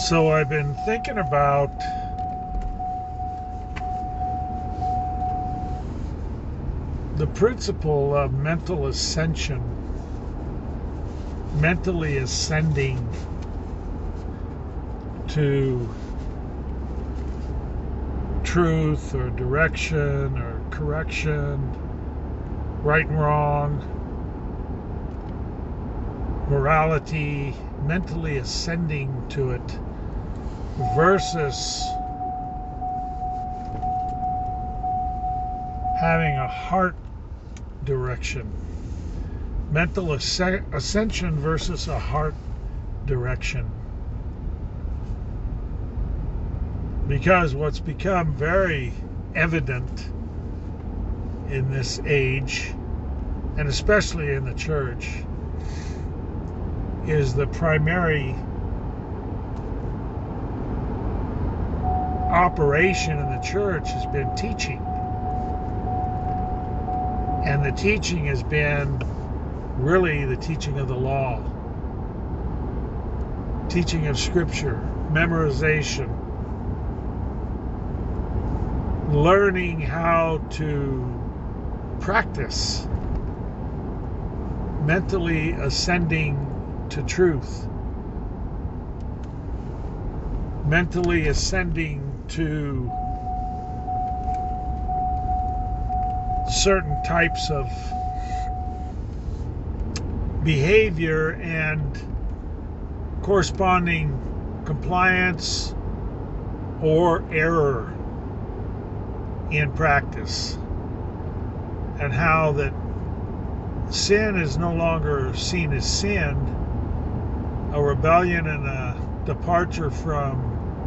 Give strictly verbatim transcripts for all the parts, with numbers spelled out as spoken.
So I've been thinking about the principle of mental ascension, mentally ascending to truth or direction or correction, right and wrong, morality, mentally ascending to it versus having a heart direction. Mental ascension versus a heart direction. Because what's become very evident in this age, and especially in the church, is the primary operation in the church has been teaching. And the teaching has been really the teaching of the law, teaching of scripture, memorization, learning how to practice, mentally ascending to truth, mentally ascending to certain types of behavior and corresponding compliance or error in practice, and how that sin is no longer seen as sin, a rebellion and a departure from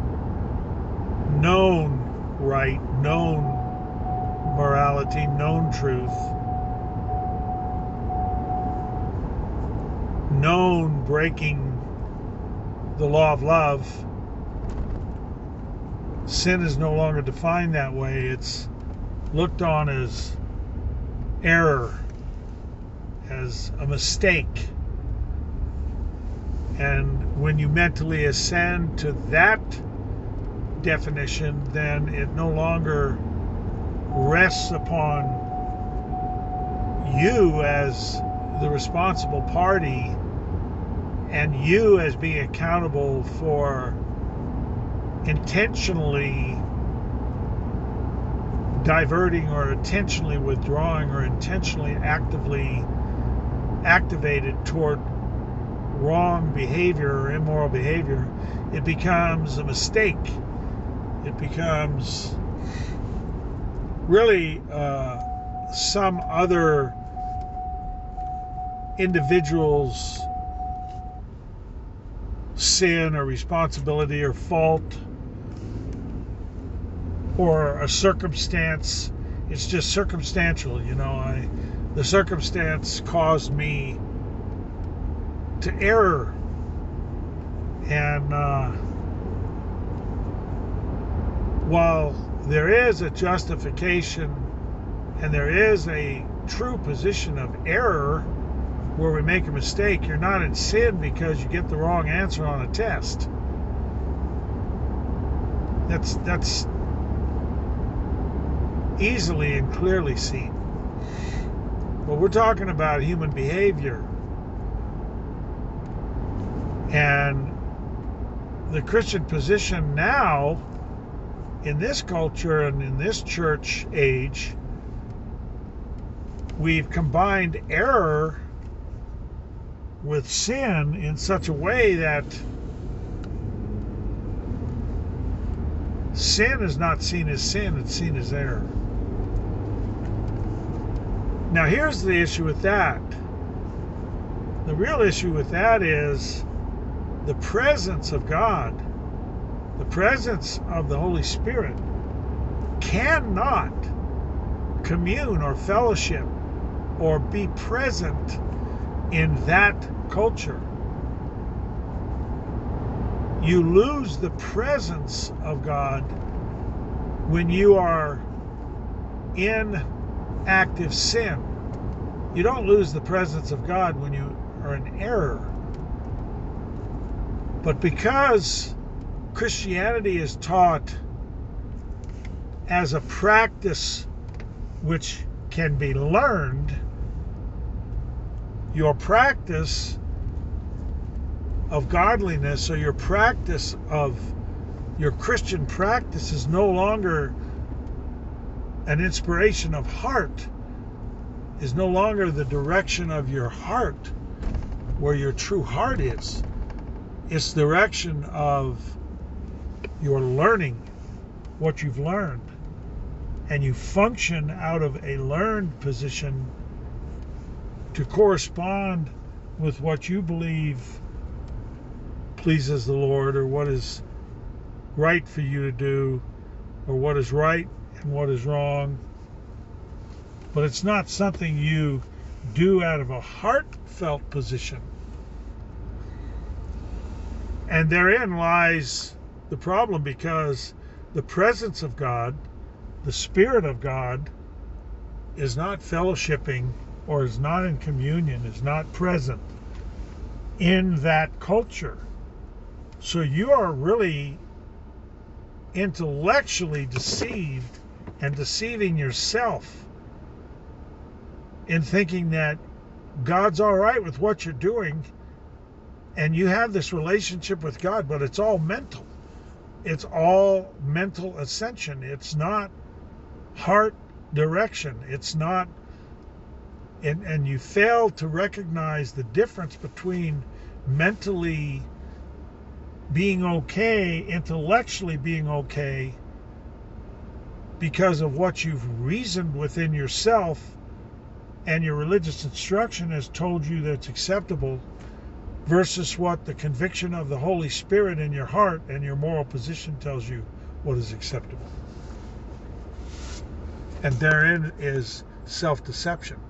known right, known morality, known truth, known breaking the law of love. Sin is no longer defined that way. It's looked on as error, as a mistake. And when you mentally ascend to that definition, then it no longer rests upon you as the responsible party and you as being accountable for intentionally diverting or intentionally withdrawing or intentionally actively activated toward wrong behavior or immoral behavior. It becomes a mistake. It becomes really uh, some other individual's sin or responsibility or fault, or a circumstance. It's just circumstantial, you know. I, the circumstance caused me to err, and uh, while there is a justification and there is a true position of error where we make a mistake, you're not in sin because you get the wrong answer on a test. That's that's easily and clearly seen. But we're talking about human behavior. And the Christian position now in this culture and in this church age, we've combined error with sin in such a way that sin is not seen as sin, it's seen as error. Now here's the issue with that. The real issue with that is the presence of God, the presence of the Holy Spirit cannot commune or fellowship or be present in that culture. You lose the presence of God when you are in active sin. You don't lose the presence of God when you are in error. But because Christianity is taught as a practice which can be learned, your practice of godliness or your practice of your Christian practice is no longer an inspiration of heart, is no longer the direction of your heart where your true heart is. It's the direction of your learning what you've learned, and you function out of a learned position to correspond with what you believe pleases the Lord, or what is right for you to do, or what is right and what is wrong. But it's not something you do out of a heartfelt position. And therein lies the problem, because the presence of God, the Spirit of God, is not fellowshipping or is not in communion, is not present in that culture. So you are really intellectually deceived and deceiving yourself in thinking that God's all right with what you're doing and you have this relationship with God, but it's all mental. It's all mental ascension. It's not heart direction. It's not, and, and you fail to recognize the difference between mentally being okay, intellectually being okay, because of what you've reasoned within yourself and your religious instruction has told you that's acceptable, versus what the conviction of the Holy Spirit in your heart and your moral position tells you what is acceptable. And therein is self-deception.